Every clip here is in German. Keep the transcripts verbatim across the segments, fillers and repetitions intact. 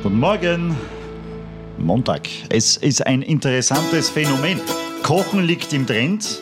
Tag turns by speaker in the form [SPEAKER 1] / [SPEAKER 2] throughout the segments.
[SPEAKER 1] Guten Morgen. Montag. Es ist ein interessantes Phänomen. Kochen liegt im Trend.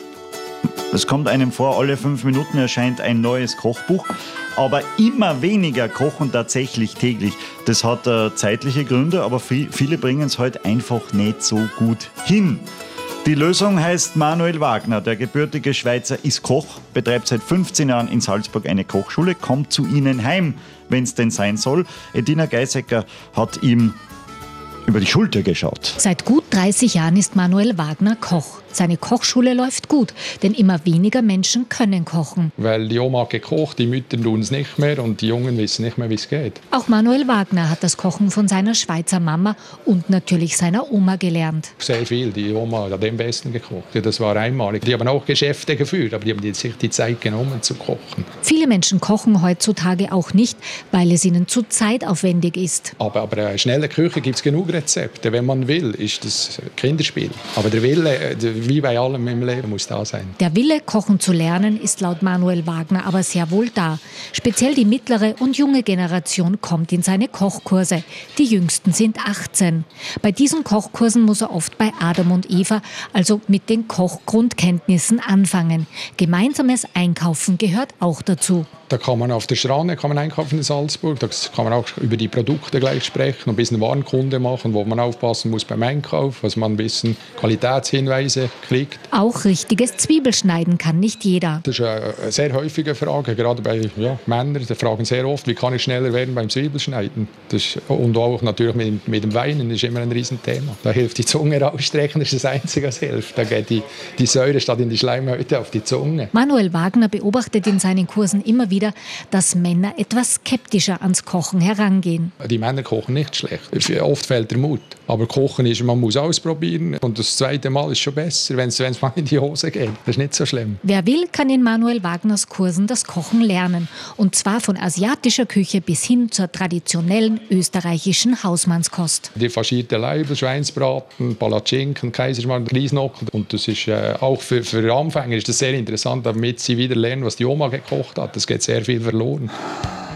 [SPEAKER 1] Es kommt einem vor, alle fünf Minuten erscheint ein neues Kochbuch. Aber immer weniger kochen tatsächlich täglich. Das hat äh, zeitliche Gründe, aber viel, viele bringen es heute einfach nicht so gut hin. Die Lösung heißt Manuel Wagner. Der gebürtige Schweizer ist Koch, betreibt seit fünfzehn Jahren in Salzburg eine Kochschule, kommt zu Ihnen heim, wenn es denn sein soll. Edina Geisecker hat ihm über die Schulter geschaut.
[SPEAKER 2] Seit gut dreißig Jahren ist Manuel Wagner Koch. Seine Kochschule läuft gut, denn immer weniger Menschen können kochen.
[SPEAKER 3] Weil die Oma hat gekocht, die Mütter tun es nicht mehr und die Jungen wissen nicht mehr, wie es geht.
[SPEAKER 2] Auch Manuel Wagner hat das Kochen von seiner Schweizer Mama und natürlich seiner Oma gelernt.
[SPEAKER 3] Sehr viel. Die Oma hat am besten gekocht. Das war einmalig. Die haben auch Geschäfte geführt, aber die haben sich die Zeit genommen zu kochen.
[SPEAKER 2] Viele Menschen kochen heutzutage auch nicht, weil es ihnen zu zeitaufwendig ist.
[SPEAKER 3] Aber, aber eine schnelle Küche gibt es genug Rezepte. Wenn man will, ist das Kinderspiel. Aber der Wille, der wie bei allem im Leben, muss da sein.
[SPEAKER 2] Der Wille, kochen zu lernen, ist laut Manuel Wagner aber sehr wohl da. Speziell die mittlere und junge Generation kommt in seine Kochkurse. Die jüngsten sind achtzehn. Bei diesen Kochkursen muss er oft bei Adam und Eva, also mit den Kochgrundkenntnissen, anfangen. Gemeinsames Einkaufen gehört auch dazu.
[SPEAKER 3] Da kann man auf der Strane kann man einkaufen in Salzburg. Da kann man auch über die Produkte gleich sprechen und ein bisschen Warenkunde machen, wo man aufpassen muss beim Einkauf, dass man ein bisschen Qualitätshinweise kriegt.
[SPEAKER 2] Auch richtiges Zwiebelschneiden kann nicht jeder.
[SPEAKER 3] Das ist eine sehr häufige Frage, gerade bei ja, Männern. Die fragen sehr oft, wie kann ich schneller werden beim Zwiebelschneiden. Das ist, und auch natürlich mit, mit dem Weinen ist immer ein Riesenthema. Da hilft die Zunge rausstrecken, das ist das Einzige, was hilft. Da geht die, die Säure statt in die Schleimhäute auf die Zunge.
[SPEAKER 2] Manuel Wagner beobachtet in seinen Kursen immer wieder, dass Männer etwas skeptischer ans Kochen herangehen.
[SPEAKER 3] Die Männer kochen nicht schlecht. Oft fehlt der Mut. Aber Kochen ist, man muss ausprobieren. Und das zweite Mal ist schon besser, wenn es mal in die Hose geht. Das ist nicht so schlimm.
[SPEAKER 2] Wer will, kann in Manuel Wagners Kursen das Kochen lernen. Und zwar von asiatischer Küche bis hin zur traditionellen österreichischen Hausmannskost.
[SPEAKER 3] Die faschierte Leibel, Schweinsbraten, Palatschinken, Kaiserschmarrn, Grießnocken. Und das ist äh, auch für, für Anfänger ist das sehr interessant, damit sie wieder lernen, was die Oma gekocht hat. Das geht sehr viel verloren.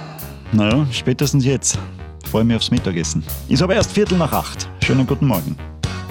[SPEAKER 1] Naja, spätestens jetzt. Ich freue mich aufs Mittagessen. Ist aber erst Viertel nach acht. Schönen guten Morgen.